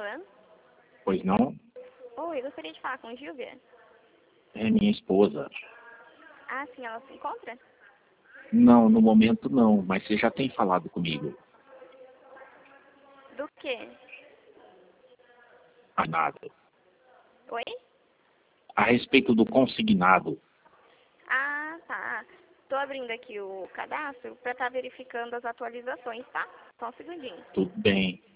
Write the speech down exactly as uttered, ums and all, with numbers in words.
falando? Pois não? Oi, eu gostaria de falar com Gilvia. É minha esposa. Ah, sim, ela se encontra? Não, no momento não, mas você já tem falado comigo. Do quê? A nada. Oi? A respeito do consignado. Ah, tá. Tô abrindo aqui o cadastro pra estar verificando as atualizações, tá? Só um segundinho. Tudo bem.